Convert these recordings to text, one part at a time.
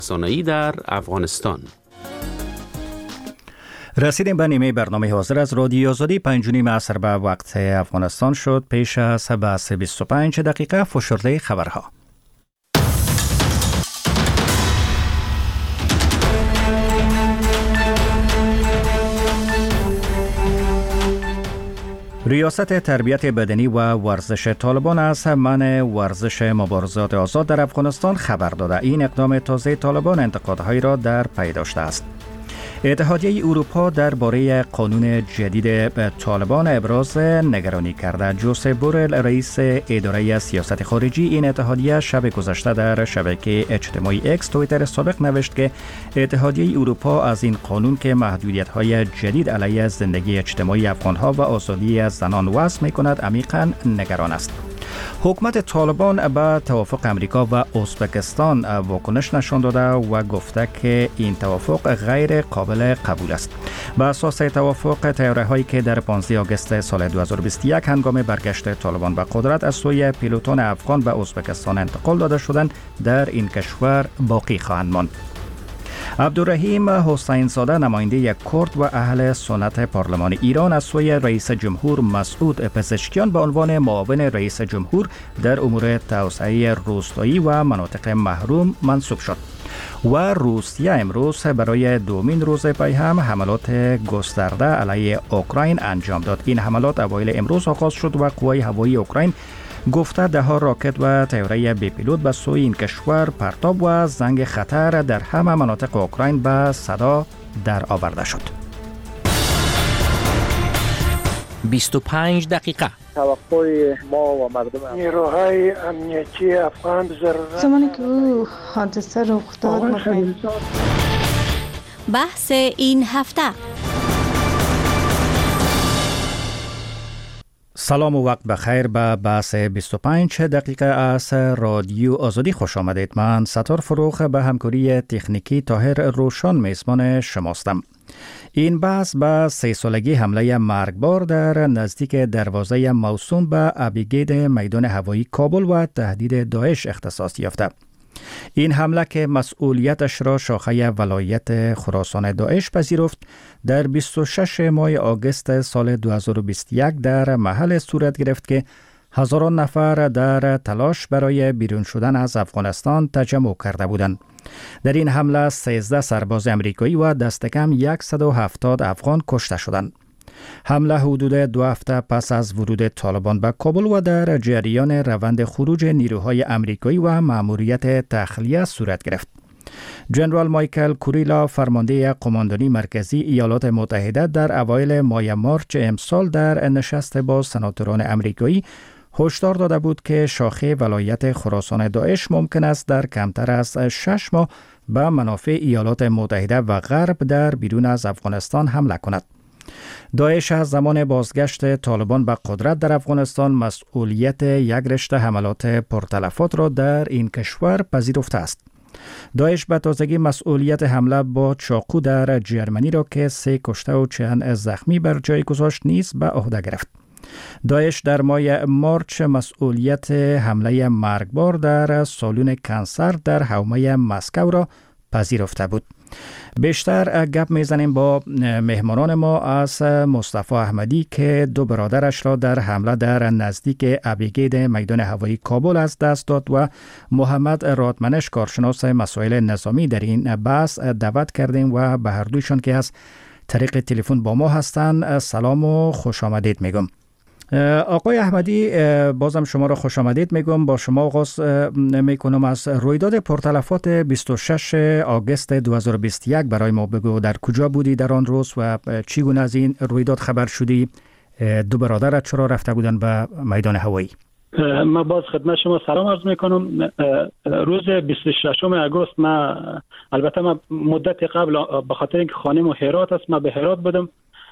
رسانه‌ای در افغانستان. رسیدیم به نیمه برنامه حاضر از رادیو آزادی. 5:30 عصر به وقت افغانستان شد. پیش از بحث 25 دقیقه فشرده خبرها. ریاست تربیت بدنی و ورزش طالبان از منع ورزش مبارزات آزاد در افغانستان خبر داده. این اقدام تازه طالبان انتقادهایی را در پی داشته است. اتحادیه اروپا درباره قانون جدید طالبان ابراز نگرانی کرده. جوزپ بورل رئیس اداره سیاست خارجی این اتحادیه شب گذشته در شبکه اجتماعی اکس توییتر سابق نوشت که اتحادیه اروپا از این قانون که محدودیت‌های جدید علیه زندگی اجتماعی افغان‌ها و آزادی از زنان وضع می‌کند عمیقاً نگران است. حکومت طالبان به توافق امریکا و ازبکستان واکنش نشان داده و گفته که این توافق غیر قابل قبول است. به اساس توافق، طیاره‌هایی که در 15 آگوست سال 2021 هنگام برگشت طالبان به قدرت از سوی پیلوتان افغان به ازبکستان انتقال داده شدند در این کشور باقی خواهند ماند. عبدالرحیم حسین زاده نماینده یک کرد و اهل سنت پارلمان ایران از سوی رئیس جمهور مسعود پزشکیان به عنوان معاون رئیس جمهور در امور توسعه روستایی و مناطق محروم منصوب شد و روسیه امروز برای دومین روز پی هم حملات گسترده علیه اوکراین انجام داد. این حملات اوایل امروز آغاز شد و قوای هوایی اوکراین گفته ده‌ها راکت و طیاره بی پیلوت به سوی این کشور پرتاب و زنگ خطر در همه مناطق اوکراین به صدا در آورده شد. 25 دقیقه توقع ما و مردم نیروهای امنیتی افغان زمانی که او حادثه رخ داد بحث این هفته. سلام و وقت بخیر. به بحث 25 دقیقه از رادیو آزادی خوش آمدید. من ستار فروخ به همکاری تکنیکی طاهر روشن میزبان شماستم. این بحث به 3 سالگی حمله مرگبار در نزدیک دروازه موسوم به ابیگید میدان هوایی کابل و تهدید داعش اختصاص یافته. این حمله که مسئولیتش را شاخه ولایت خراسان داعش پذیرفت در 26 ماه آگوست سال 2021 در محل صورت گرفت که هزاران نفر در تلاش برای بیرون شدن از افغانستان تجمع کرده بودند. در این حمله 13 سرباز امریکایی و دست کم 170 افغان کشته شدند. حمله حدود 2 هفته پس از ورود طالبان به کابل و در جریان روند خروج نیروهای امریکایی و مأموریت تخلیه صورت گرفت. جنرال مایکل کوریلا فرمانده قماندانی مرکزی ایالات متحده در اوایل ماه مارچ امسال در نشست با سناتوران امریکایی هشدار داده بود که شاخه ولایت خراسان داعش ممکن است در کمتر از 6 ماه به منافع ایالات متحده و غرب در بیرون از افغانستان حمله کند. داعش از زمان بازگشت طالبان به قدرت در افغانستان مسئولیت یک رشته حملات پرتلفات را در این کشور پذیرفته است. داعش به تازگی مسئولیت حمله با چاقو در جرمنی را که 3 کشته و چند زخمی بر جای گذاشت نیز به عهده گرفت. داعش در ماه مارچ مسئولیت حمله مرگبار در سالن کنسر در حومه مسکو را پذیرفته بود. بیشتر گپ میزنیم با مهمانان ما از مصطفی احمدی که 2 برادرش را در حمله در نزدیک ابیگید میدان هوایی کابل از دست داد و محمد رادمنش کارشناس مسائل نظامی در این بحث دعوت کردیم و به هر دویشان که از طریق تلفن با ما هستند سلام و خوش آمدید میگم. آقای احمدی بازم شما را خوش آمدید میگم. با شما آغاز میکنم. از رویداد پرتلفات 26 آگوست 2021 برای ما بگو. در کجا بودی در آن روز و چگونه از این رویداد خبر شدی؟ 2 برادرت چرا رفته بودن به میدان هوایی؟ من باز خدمت شما سلام عرض میکنم. روز 26 آگوست البته من مدت قبل به خاطر اینکه خانم و هرات است، من به هرات بودم.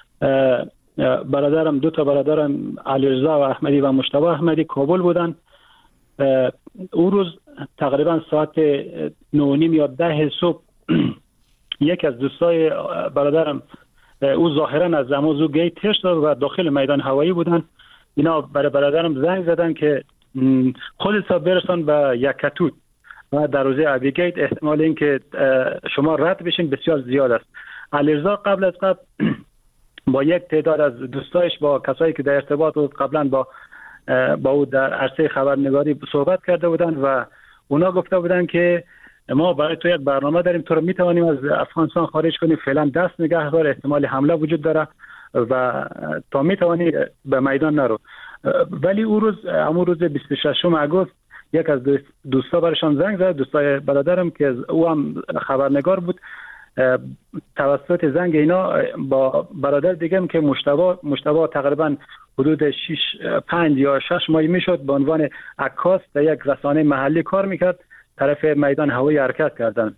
برادرم 2 تا برادرم علیرضا و احمدی و مجتبی احمدی کابل بودن. اون روز تقریبا ساعت 9:30 یا 10 صبح یک از دوستای برادرم او ظاهرا از زموزو گیت تشت و داخل میدان هوایی بودن. اینا برای برادرم زنگ زدن که خودت برسان به یکتوت. و در روزه ابیگیت احتمال این که شما رد بشین بسیار زیاد است. علیرضا قبل از قبل با یک تعداد از دوستایش، با کسایی که در ارتباط بود قبلا با او در عرصه خبرنگاری صحبت کرده بودند و اونا گفته بودند که ما برای تو یک برنامه داریم، تو رو میتوانیم از افغانستان خارج کنیم، فعلا دست نگه دار، احتمال حمله وجود داره و تا میتوانی به میدان نرو. ولی همون روز 26 آگوست یک از دوستا برشان زنگ زد، دوستای برادرم که او هم خبرنگار بود، توسط زنگ اینا با برادر دیگه که مشتبه تقریبا حدود 5 یا 6 ماه میشد به عنوان عکاس در یک رسانه محلی کار میکرد، طرف میدان هوایی حرکت کردن.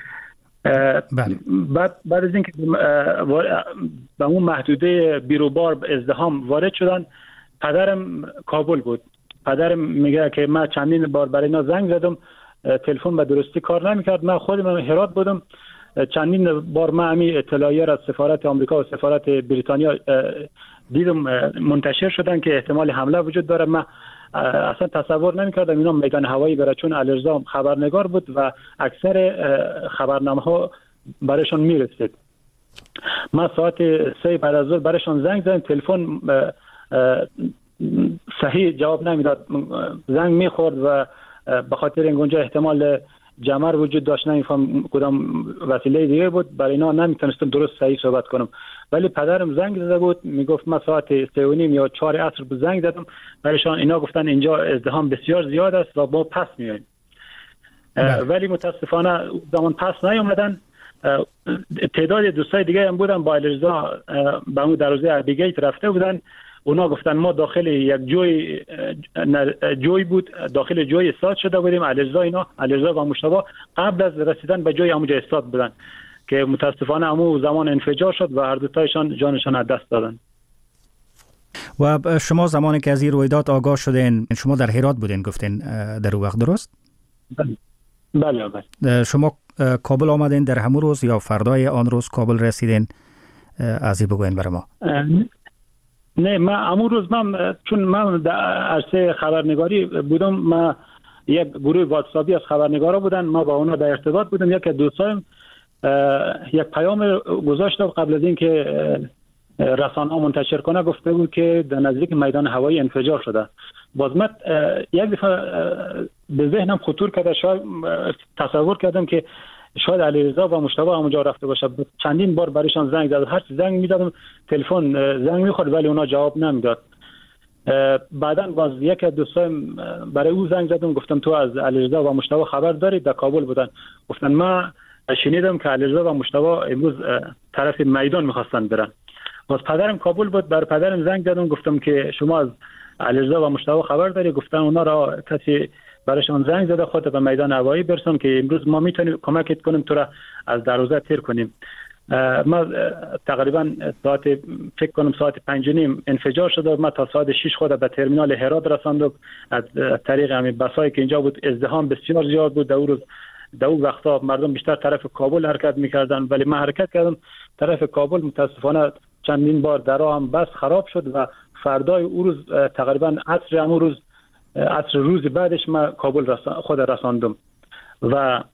بعد از اینکه به اون محدوده بیروبار ازدحام وارد شدن، پدرم کابل بود. پدرم میگه که من چندین بار برای اینا زنگ زدم، تلفن به درستی کار نمیکرد. من خودم هرات بودم، چندین بار من همین اطلاعیه از سفارت آمریکا و سفارت بریتانیا دیدم منتشر شدن که احتمال حمله وجود داره. من اصلا تصور نمیکردم اینا میدان هوایی بره، چون علیرضا خبرنگار بود و اکثر خبرنامه ها برایشان میرسید. من ساعت 3 بعد از ظهر برایشان زنگ زدم، تلفن صحیح جواب نمیداد، زنگ میخورد و به خاطر اینجا احتمال جمر وجود داشت، نمیفهم کدام وسیله دیگه بود، برای اینا نمیتونستم درست صحیح صحبت کنم. ولی پدرم زنگ زده بود، میگفت من ساعت 3:30 یا 4 عصر به زنگ زدم برایشان، اینا گفتن اینجا ازدحام بسیار زیاد است و ما پس میایم. ولی متاسفانه زمان پس نیومدن. تعداد دوستای دیگه هم بودن با علیرضا به اون در روزه ابیگیت رفته بودن. اونا گفتن ما داخل یک جوی بود، داخل جوی استاد شده بودیم. علیرضا و مشتبه قبل از رسیدن به جوی همونجا استاد بودن که متاسفانه همون زمان انفجار شد و هر دوتایشان جانشان از دست دادن. و شما زمانی که از این رویداد آگاه شدین، شما در هرات بودین گفتین در اون وقت، درست؟ بله. شما کابل آمدین در همون روز یا فردای آن روز کابل رسیدین؟ از این بگوین برای ما. نه، من همون روز چون من در عرصه خبرنگاری بودم، من یک گروه واتساپی از خبرنگارا بودن، ما با اونا در ارتباط بودم. یک دوستایم یک پیام گذاشته قبل از اینکه رسانه‌ها منتشر کنه، گفته بود که در نزدیک میدان هوایی انفجار شده. باز من یک دفعه به ذهنم خطور کرده، شاید تصور کردم که شاید علیرضا و مشتبه همونجا رفته باشه. چندین بار برایشان زنگ زدم، هر چی زنگ می‌زدم تلفن زنگ می‌خورد ولی اونا جواب نمیداد. بعداً باز یک از دوستایم برای او زنگ زدم، گفتم تو از علیرضا و مشتبه خبر دارید؟ در کابل بودن. گفتن من شنیدم که علیرضا و مشتبه امروز طرف میدان می‌خواستن برن. باز پدرم کابل بود، بر پدرم زنگ زدم، گفتم که شما از علیرضا و مشتبه خبر دارید؟ گفتن اونا را کسی برایشان زنگ زده خودت به میدان هوایی برسون که امروز ما میتونیم کمکت کنیم تو را از دروازه تیر کنیم. ما تقریبا فکر کنم ساعت 5:30 انفجار شد و ما تا ساعت 6 خود به ترمینال هرات رساندم از طریق همین بسایی که اینجا بود. ازدحام بسیار زیاد بود. در اون وقتا مردم بیشتر طرف کابل حرکت میکردن ولی من حرکت کردم طرف کابل. متاسفانه چندین بار درا هم بس خراب شد و فردای اون روز تقریبا عصر روز بعدش من کابل خود رساندم و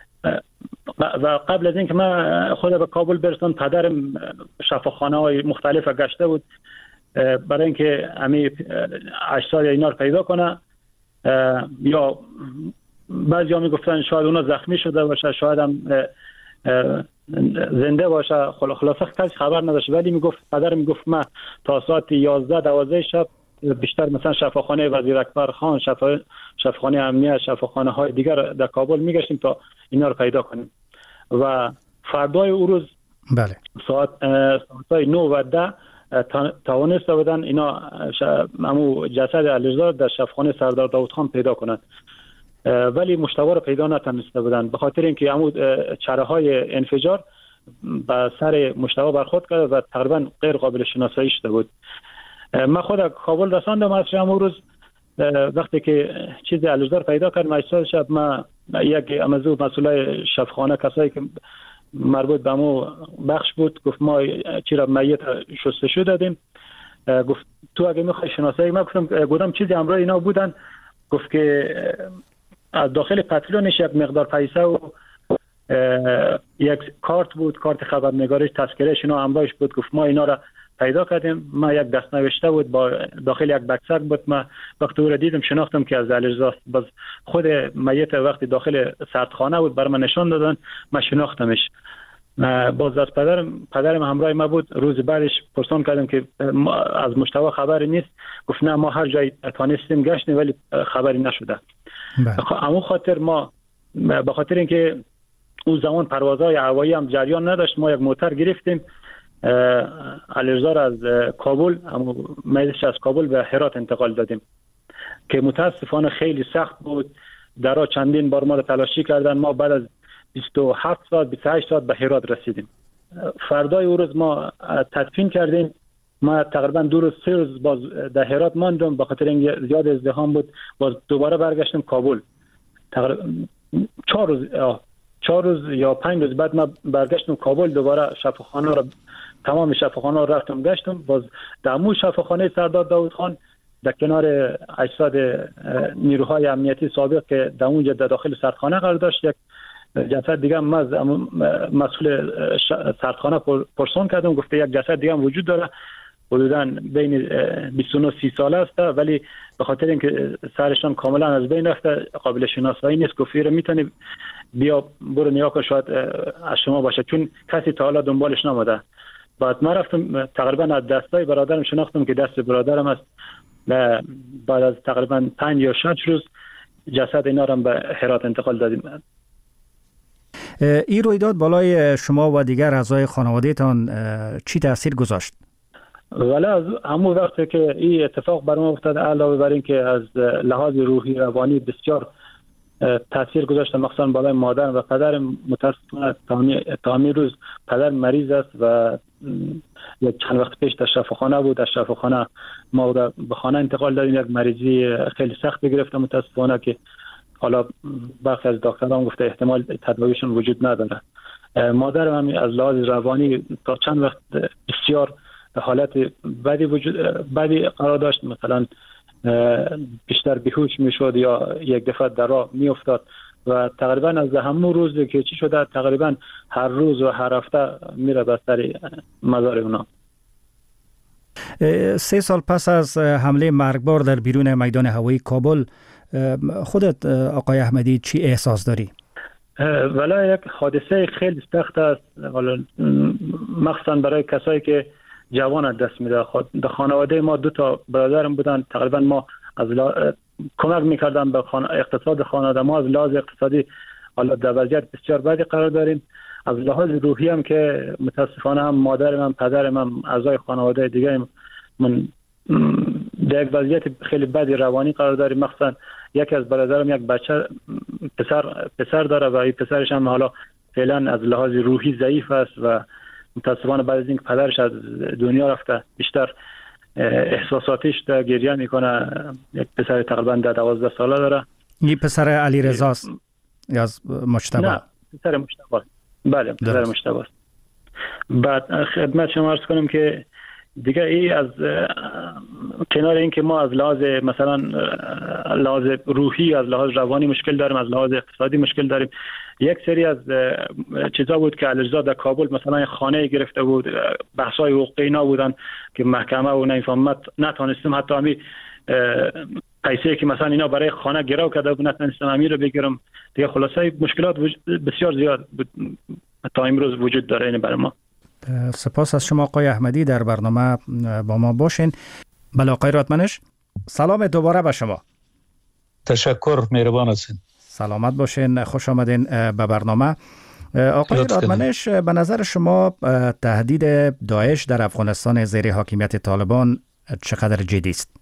قبل از اینکه من خود به کابل برسم پدرم شفاخانه‌های مختلف گشته بود برای اینکه همین اجساد اینا رو پیدا کنه. یا بعضی ها میگفتن شاید اونا زخمی شده باشه، شاید هم زنده باشه، خلاصه کسی خبر نداشت. ولی پدرم میگفت من تا ساعت 11-12 شب بیشتر مثلا شفاخانه وزیر اکبر خان، شفاخانه امنیت، شفاخانه های دیگر در کابل میگشتیم تا اینا رو پیدا کنیم. و فردای اون روز بله ساعت 9 و 10 توانست بودن اینا همون جسد علیرضا در شفاخانه سردار داود خان پیدا کنند، ولی مشتبه رو پیدا نتونسته بودن به خاطر اینکه همون چره های انفجار به سر مشتبه برخورد کرد و تقریبا غیر قابل شناسایی شده بود. من خود کابل رساندم از همون روز. وقتی که چیز علیرضا پیدا کردم 8 شب، من یک امزو مسئول شفاخانه کسایی که مربوط به مو بخش بود گفت ما چرا میت شستشو دادیم. گفت تو اگه میخوای شناسایی، من گفتم چیزی همراه اینا بودن. گفت که از داخل پتلونش یک مقدار پیسه و یک کارت بود، کارت خبرنگاریش، تذکرهش اینا همراهش بود. گفت ما اینا را پیدا کردیم. ما یک دست نوشته بود با داخل یک بکسک بود. ما وقتی او را دیدم شناختم که از علیرضا. باز خود میت وقتی داخل سردخانه بود بر من نشان دادن، ما شناختمش. باز از پدرم همراه ما بود. روز بعدش پرسان کردم که از مشتبه خبری نیست. گفت نه، ما هر جای تانستیم گشتیم ولی خبری نشده. اما خاطر ما به خاطر اینکه اون زمان پروازهای هوایی هم جریان نداشت، ما یک موتر گرفتیم. علیرضا را از کابل، اما میدش از کابل به هرات انتقال دادیم که متاسفانه خیلی سخت بود. درا چندین بار ما را تلاشی کردن. ما بعد از 27 ساعت 28 ساعت به هرات رسیدیم. فردای او روز ما تدفین کردیم. ما تقریبا 2 روز 3 روز باز در هرات ماندم به خاطر اینکه زیاد ازدحام بود. باز دوباره برگشتم کابل. تقریبا 4 روز یا 5 روز بعد ما برگشتم کابل. دوباره شفاخانه را، تمام شفاخانه را رفتم گشتم. باز در مو شفاخانه سردار داود خان در کنار اجساد نیروهای امنیتی سابق که در اونجا در داخل سردخانه قرار داشت، یک جسد دیگه هم مسئول سردخانه پرسان کردم. گفته یک جسد دیگه هم وجود داره، حدوداً بین 29-30 ساله است، ولی به خاطر اینکه سرشان کاملا از بین رفته قابل شناسایی نیست. گفته میتونی بیا برو نگاه کن، شاید از شما باشه، چون کسی تا حالا دنبالش نموده. بعد ما رفتم تقریبا از دستای برادرم شناختم که دست برادرم است. بعد از تقریبا 5 یا 6 روز جسد اینا را به هرات انتقال دادیم. این رویداد بالای شما و دیگر اعضای خانواده تان چی تاثیر گذاشت؟ ولی از همون وقتی که این اتفاق بر ما افتاد، علاوه بر این که از لحاظ روحی روانی بسیار تاثیر گذاشت، مخصوصا بالای مادر و پدرم. متاسفانه تا همین روز پدر مریض است و یک چند وقت پیش در شفاخانه بود. در شفاخانه ما را به خانه انتقال دادیم. یک مریضی خیلی سخت گرفته متاسفانه که حالا برخی از دکتران گفته احتمال تداویشون وجود نداره. مادرم هم از لحاظ روانی تا چند وقت بسیار حالت بدی قرار داشت. مثلا بیشتر بیهوش میشد یا یک دفعه در راه میافتاد و تقریبا از همون روز که چی شده تقریبا هر روز و هر هفته میره به سر مزار اونا. 3 سال پس از حمله مرگبار در بیرون میدان هوایی کابل، خودت آقای احمدی چی احساس داری؟ ولی یک حادثه خیلی سخت است، مخصوصا برای کسایی که جوان دست میده. در خانواده ما 2 تا برادرم بودن. تقریبا ما از کمک میکردم به اقتصاد خانواده ما. از لحاظ اقتصادی حالا در وضعیت بسیار بدی قرار داریم. از لحاظ روحی هم که متاسفانه هم مادرم هم پدرم هم اعضای خانواده دیگه من در یک وضعیت خیلی بدی روانی قرار داریم. مخصوصا یکی از برادرم یک بچه پسر داره و این پسرش هم حالا فعلا از لحاظ روحی ضعیف است و متاسفانه بعد از اینکه پدرش از دنیا رفته بیشتر احساساتیش در گریه میکنه. یک پسر تقریبا 12 ساله داره. این پسر علیرضا است یا مجتبی؟ نه، پسر مجتبی. بله، پسر مجتبی است. بعد خدمت شما عرض کنم که دیگه این از کنار این که ما از لحاظ مثلا لحاظ روحی، از لحاظ روانی مشکل داریم، از لحاظ اقتصادی مشکل داریم. یک سری از چیزا بود که علیرضا در کابل مثلا خانه گرفته بود، بحث‌های حقوقی اینا بودن که محکمه و نمیفهمت نتونستم حتی همین پیسه که مثلا اینا برای خانه گرو کرده بود نتونستم همین رو بگیرم. دیگه خلاصه مشکلات بسیار زیاد تا امروز وجود داره این برای ما. سپاس از شما آقای احمدی در برنامه با ما باشین. بله آقای رادمنش، سلام دوباره به شما. تشکر، مهربان هستین. سلامت باشین، خوش آمدین به برنامه. آقای رادمنش، به نظر شما تهدید داعش در افغانستان زیر حاکمیت طالبان چقدر جدی است؟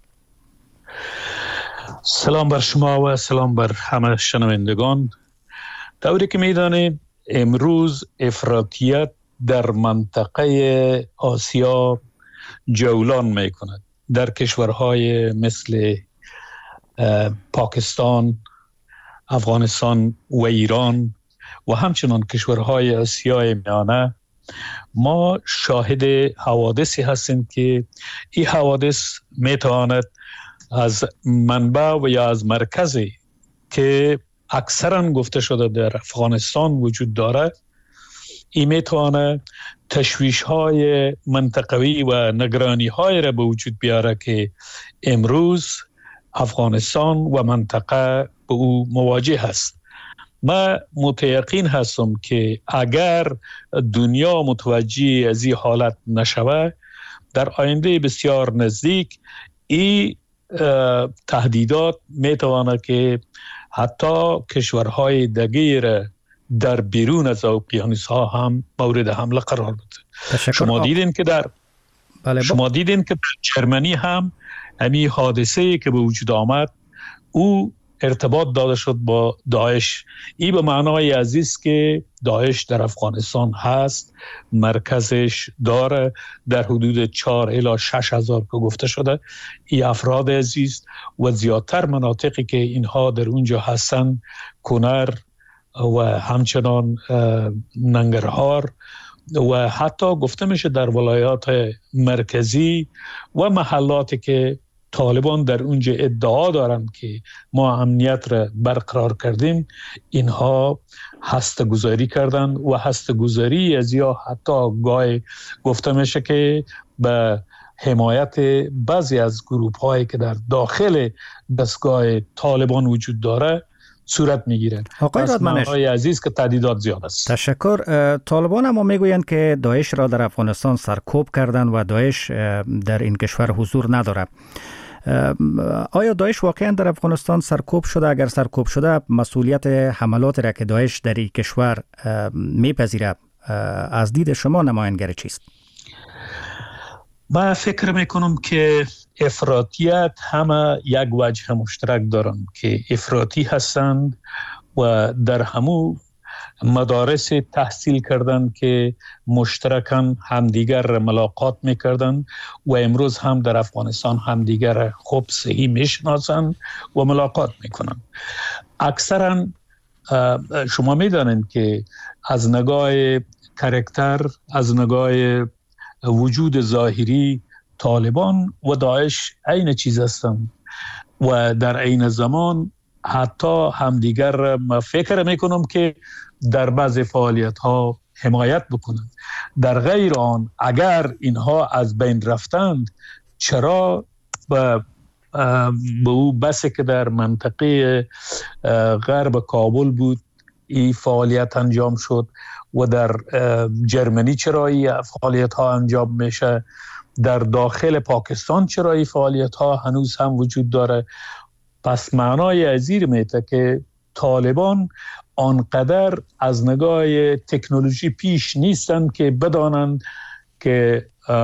سلام بر شما و سلام بر همه شنوندگان. طوری که میدانید امروز افراطیت در منطقه آسیا جولان می کند. در کشورهای مثل پاکستان، افغانستان و ایران و همچنان کشورهای آسیای میانه ما شاهد حوادثی هستیم که این حوادث می تواند از منبع و یا از مرکزی که اکثرا گفته شده در افغانستان وجود داره، این میتونه تشویش های منطقوی و نگرانی های را به وجود بیاره که امروز افغانستان و منطقه به او مواجه هست. من متیقن هستم که اگر دنیا متوجه از این حالت نشوه، در آینده بسیار نزدیک این تهدیدات میتونه که حتی کشورهای دیگر در بیرون از اقیانوس ها هم مورد حمله قرار بده. شما دیدین که در جرمنی هم همین حادثه که به وجود آمد او ارتباط داده شد با داعش. این به معنای عزیز که داعش در افغانستان هست، مرکزش داره در حدود 4 الی 6 هزار که گفته شده این افراد عزیز و زیادتر مناطقی که اینها در اونجا هستن کنر و همچنان ننگرهار و حتی گفته میشه در ولایات مرکزی و محلاتی که طالبان در اونجا ادعا دارند که ما امنیت را برقرار کردیم، اینها هسته‌گذاری کردند و هسته‌گذاری از یا حتی گاهی گفته میشه که به حمایت بعضی از گروه هایی که در داخل دستگاه طالبان وجود داره صورت میگیره. آقای رادمنش عزیز که تهدیدات زیاد است. تشکر. طالبان اما میگویند که داعش را در افغانستان سرکوب کردند و داعش در این کشور حضور نداره. آیا داعش واقعا در افغانستان سرکوب شده؟ اگر سرکوب شده مسئولیت حملات را که داعش در این کشور میپذیره از دید شما نمایانگر چیست؟ من فکر میکنم که افراطیت همه یک وجه مشترک دارند که افراطی هستند و در همو مدارس تحصیل کردند که مشترکاً همدیگر را ملاقات میکردند و امروز هم در افغانستان همدیگر را خوب صحیح میشناسند و ملاقات میکنند. اکثراً شما میدانید که از نگاه کاراکتر، از نگاه وجود ظاهری طالبان و داعش عین چیز هستند و در عین زمان حتی همدیگر را من فکر میکنم که در بعض فعالیت ها حمایت بکنند. در غیر آن اگر اینها از بین رفتند چرا به او بسه که در منطقه غرب کابل بود این فعالیت انجام شد و در جرمنی چرا این فعالیت ها انجام میشه، در داخل پاکستان چرا این فعالیت ها هنوز هم وجود داره. پس معنای ازیر میته که طالبان آنقدر از نگاه تکنولوژی پیش نیستند که بدانند که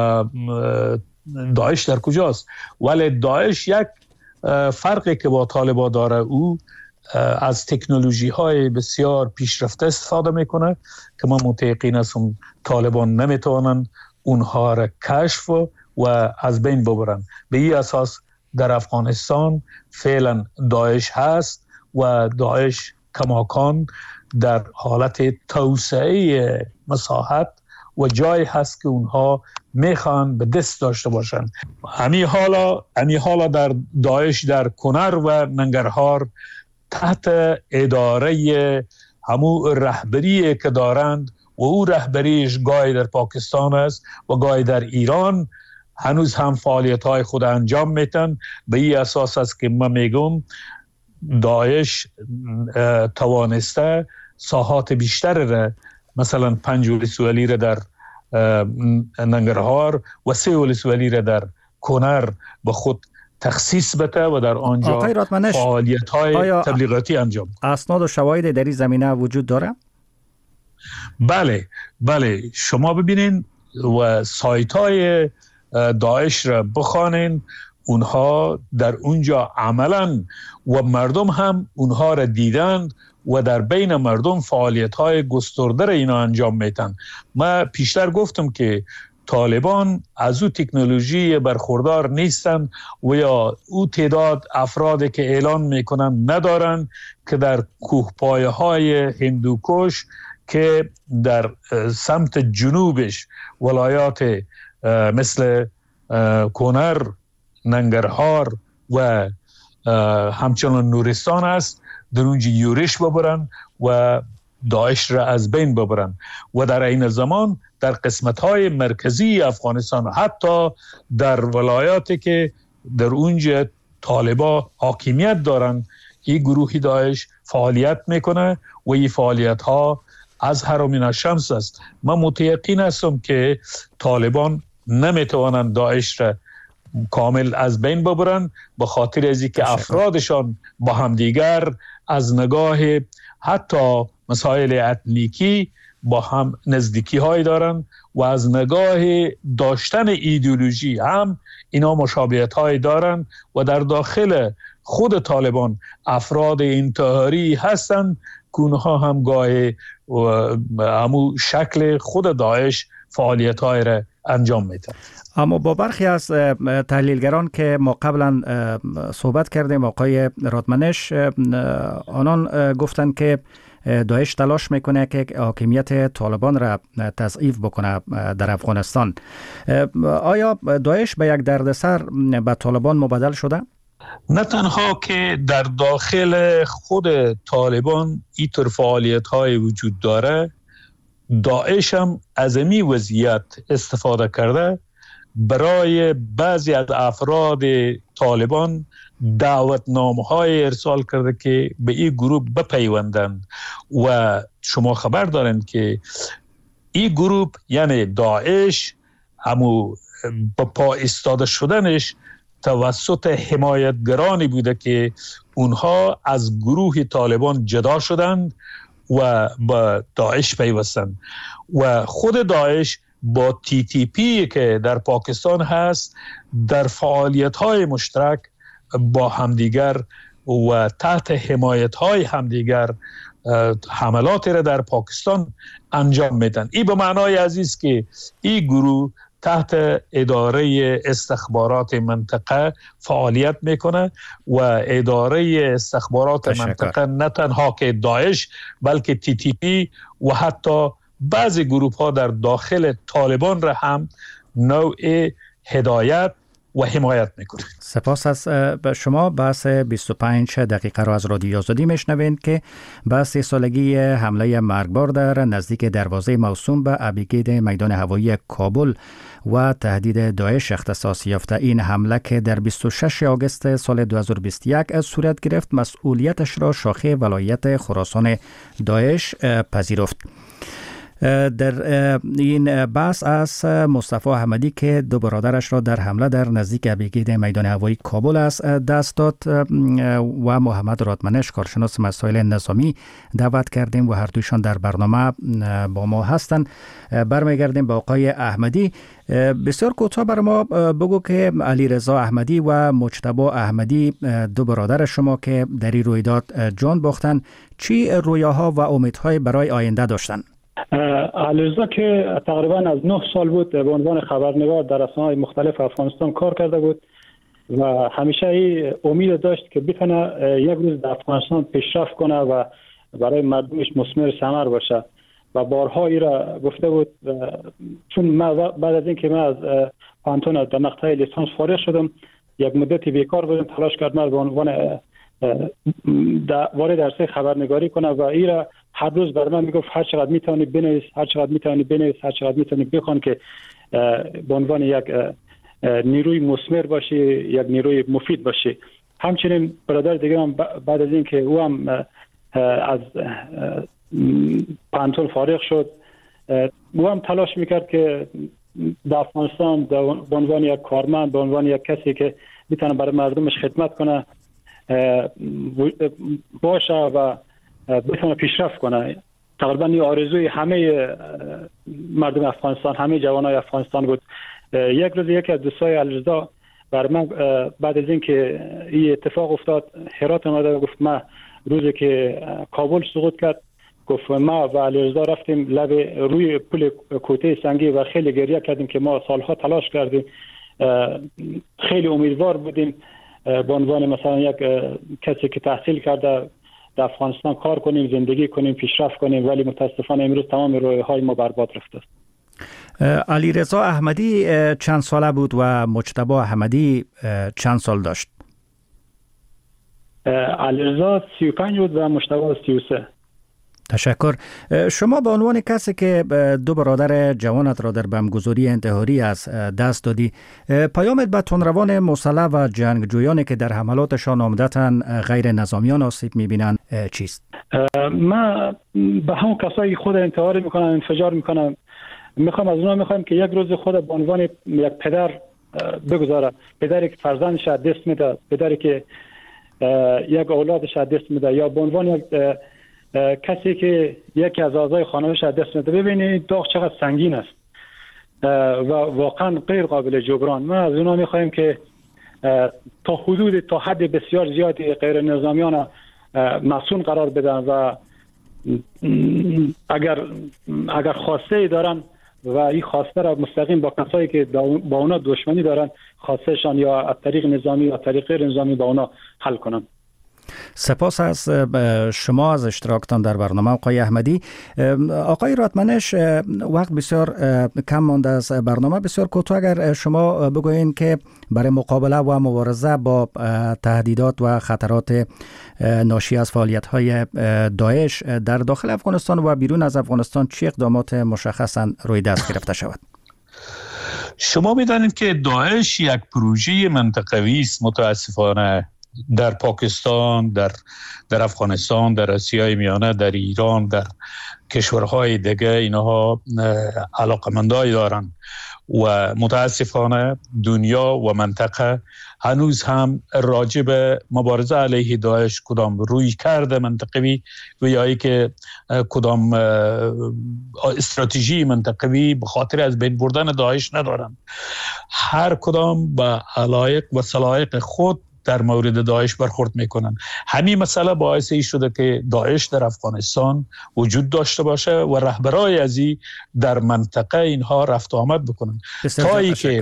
داعش در کجاست، ولی داعش یک فرقی که با طالبان داره او از تکنولوژی های بسیار پیشرفته استفاده میکنه که ما متیقن هستیم طالبان نمیتوانند اونها را کشف و از بین ببرن. به این اساس در افغانستان فعلا داعش هست و داعش کماکان در حالت توسعه مساحت و جای هست که اونها میخوان به دست داشته باشند. همین حالا در داعش در کنر و ننگرهار تحت اداره همو رهبری که دارند و او رهبریش گاهی در پاکستان است و گاهی در ایران هنوز هم فعالیت های خود انجام میتن. به این اساس است که من میگم داعش توانسته ساحات بیشتر را مثلا 5 ولسوالی را در ننگرهار و 3 ولسوالی را در کنر به خود تخصیص بده و در آنجا فعالیت های تبلیغاتی انجام. اسناد و شواهد در این زمینه وجود داره؟ بله شما ببینین و سایت های داعش را بخوانین، اونها در اونجا عملاً و مردم هم اونها را دیدند و در بین مردم فعالیت های گسترده را اینا انجام میتن. من پیشتر گفتم که طالبان از او تکنولوژی برخوردار نیستن و یا او تعداد افرادی که اعلان میکنن ندارن که در کوهپایه های هندوکش که در سمت جنوبش ولایات مثل کنر، ننگرهار و همچنان نورستان است، در اونجا یورش ببرن و داعش را از بین ببرن و در این زمان در قسمت‌های مرکزی افغانستان، حتی در ولایاتی که در اونجا طالبا حاکمیت دارن، این گروه داعش فعالیت میکنه و این فعالیت ها از هر من الشمس است. من متیقن هستم که طالبان نمیتوانند داعش را کامل از بین ببرن، به خاطر از اینکه افرادشان با همدیگر از نگاه حتی مسائل اتنیکی با هم نزدیکی های دارن و از نگاه داشتن ایدئولوژی هم اینا مشابهت های دارن و در داخل خود طالبان افراد انتحاری هستند که اونها هم گاهی همو شکل خود داعش فعالیت های را انجام میدن. اما با برخی از تحلیلگران که ما قبلا صحبت کردیم، آقای رادمنش، آنان گفتند که داعش تلاش میکنه که حاکمیت طالبان را تضعیف بکنه در افغانستان. آیا داعش به یک دردسر به طالبان مبدل شده؟ نه تنها که در داخل خود طالبان اینطور فعالیت های وجود داره، داعش هم از این وضعیت استفاده کرده برای بعضی از افراد طالبان دعوتنامه های ارسال کرده که به این گروه بپیوندند و شما خبر دارند که این گروه یعنی داعش همو با پا ایستاده شدنش توسط حمایتگرانی بوده که اونها از گروه طالبان جدا شدند و با داعش پیوستند و خود داعش با TTP که در پاکستان هست در فعالیت‌های مشترک با همدیگر و تحت حمایت‌های همدیگر حملاتی را در پاکستان انجام میدن. این به معنای عزیز که این گروه تحت اداره استخبارات منطقه فعالیت میکنه و اداره استخبارات منطقه نه تنها که داعش بلکه TTP و حتی بعضی گروه ها در داخل طالبان را هم نوع هدایت و حمایت میکنه. سپاس از شما. بحث 25 دقیقه را از رادیو آزادی میشنوید که بحث 3 سالگی حمله مرگبار در نزدیک دروازه موسوم به ابیگید میدان هوایی کابل و تهدید داعش اختصاص یافته. این حمله که در 26 آگوست سال 2021 صورت گرفت، مسئولیتش را شاخه ولایت خراسان داعش پذیرفت. در این بحث از مصطفی احمدی که 2 برادرش را در حمله در نزدیک ابیگید میدان هوایی کابل از دست داد و محمد رادمنش کارشناس مسائل نظامی دعوت کردیم و هر دویشان در برنامه با ما هستند. برمیگردیم به آقای احمدی. بسیار کوتاه بر ما بگو که علیرضا احمدی و مجتبی احمدی 2 برادر شما که در این رویداد جان باختن، چی رویاها و امیدهای برای آینده داشتند؟ علیرضا که تقریبا از 9 سال بود به عنوان خبرنگار در رسانه‌های مختلف افغانستان کار کرده بود و همیشه این امید داشت که بتونه یک روز در افغانستان پیشرفت کنه و برای مردمش مثمر ثمر باشه و بارها ای را گفته بود. چون من بعد از اینکه من از پانتون در مقطع لیسانس فارغ شدم، یک مدتی بیکار بودم، تلاش کردم به عنوان وارد عرصه خبرنگاری کنه و ای را هر روز بر من میگفت هر چقدر میتونی بنویس، هر چقدر میتونی بنویس، هر چقدر میتونی بخوان که به عنوان یک نیروی مثمر باشی، یک نیروی مفید باشی. همچنین برادر دیگه هم بعد از اینکه او هم از پانتون فارغ شد، او هم تلاش میکرد که در افغانستان به عنوان یک کارمند، به عنوان یک کسی که میتونه برای مردمش خدمت کنه باشه و بتونه پیشرفت کنه. تقریبا این آرزوی همه مردم افغانستان، همه جوانای افغانستان بود. یک روز یکی از دوستای علیرضا بر من بعد از اینکه این اتفاق افتاد هرات اومد و گفت من روزی که کابل سقوط کرد، گفت ما و علیرضا رفتیم لب روی پل کوته سنگی و خیلی گریه کردیم که ما سالها تلاش کردیم، خیلی امیدوار بودیم به عنوان مثلا یک کسی که تحصیل کرده در افغانستان کار کنیم، زندگی کنیم، پیشرفت کنیم، ولی متاسفانه امروز تمام رویاهای ما برباد رفته. علیرضا احمدی چند ساله بود و مجتبی احمدی چند سال داشت؟ علیرضا 35 بود و مجتبی 33. تشکر. شما به عنوان کسی که دو برادر جوانت را در بمبگذاری انتحاری از دست دادی، پیامت به تندروان مسلح و جنگجویانی که در حملاتشان عمدتاً غیر نظامیان آسیب می‌بینند چیست؟ من به همون کسایی خود انتحار میکنن، انفجار میکنن، میخوام از اونها میخوام که یک روز خود به عنوان یک پدر بگذاره، پدری که فرزندش از دست میده، پدری که یک اولادش از دست میده، یا به عنوان یک کسی که یکی از اعضای خانواده‌اش از دست میده. ببینید داغ چقدر سنگین است و واقعا غیر قابل جبران. ما از اونها میخوایم که تا حد بسیار زیادی غیر نظامیان مسئول قرار بدن و اگر خواسته دارن و این خواسته را مستقیم با کسایی که با اونا دشمنی دارن، خواستهشان یا از طریق نظامی یا طریق غیر نظامی با اونا حل کنن. سپاس از شما از اشتراکتان در برنامه آقای احمدی. آقای راتمنش، وقت بسیار کم مانده از برنامه، بسیار کوتاه اگر شما بگوین که برای مقابله و مبارزه با تهدیدات و خطرات ناشی از فعالیت‌های داعش در داخل افغانستان و بیرون از افغانستان چه اقدامات مشخصاً روی دست گرفته شود؟ شما می‌دانید که داعش یک پروژه منطقوی است. متاسفانه در پاکستان، در افغانستان، در آسیای میانه، در ایران، در کشورهای دیگه اینها علاقمندای دارن و متاسفانه دنیا و منطقه هنوز هم راجع به مبارزه علیه داعش کدام روی کرده منطقوی و یا ای که کدام استراتژی منطقوی به خاطر از بین بردن داعش ندارن. هر کدام به علایق و صلاحیق خود در مورد داعش برخورد میکنن. همین مسئله باعث ای شده که داعش در افغانستان وجود داشته باشه و رهبرای ازی در منطقه اینها رفت و آمد بکنن تا ای که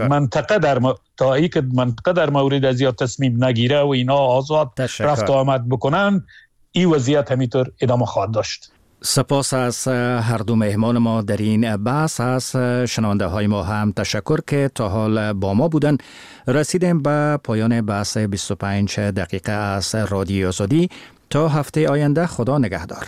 منطقه در مورد ازی تصمیم نگیره و اینها آزاد رفت و آمد بکنن، این وضعیت همینطور ادامه خواهد داشت. سپاس از هر دو مهمان ما در این بحث. از شنونده های ما هم تشکر که تا حال با ما بودن. رسیدیم به پایان بحث 25 دقیقه از رادیو آزادی. تا هفته آینده خدا نگهدار.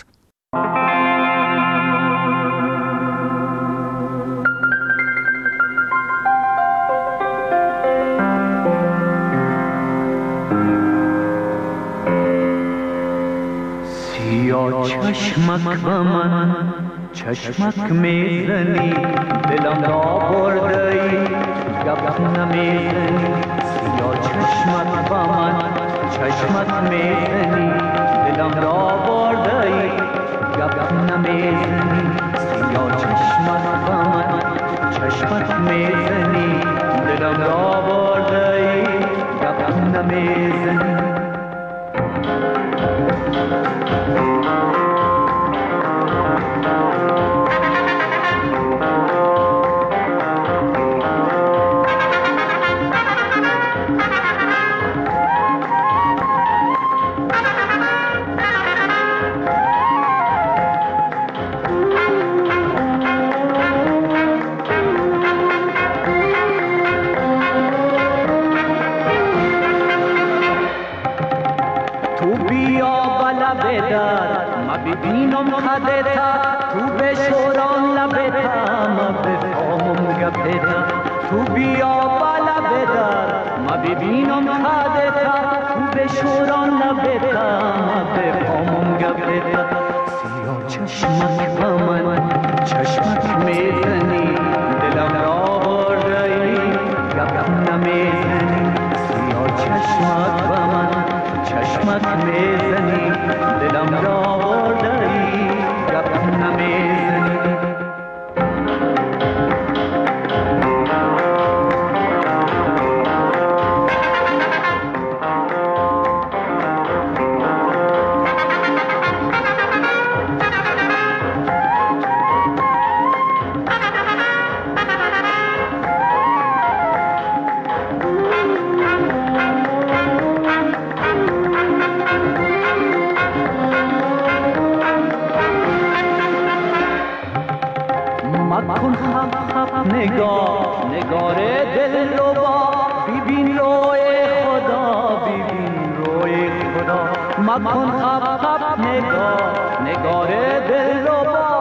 چشمک به من چشمک میزنی، دلم را بردی گپ نمیزنی. سیاه چشمک به من چشمک میزنی، دلم را بردی گپ نمیزنی. سیاه چشمک به من چشمک میزنی، دلم را بردی گپ نمیزنی. ببینم خدتا تو بشوران لبتا، ما بفهمم گپتا. تو بیا بالا بدار ما ببینم خدتا تو بشوران لبتا، ما بفهمم گپتا. سیاه چشمک به من چشمک میزنی، دلم را بردی گپ نمیزنی. سیاه چشمک به من چشمک میزنی، دلم را بردی گپ نمیزنی. نگار دل رو با ببین روی خدا، ببین روی خدا. مکن خب خب نگار نگار دل رو با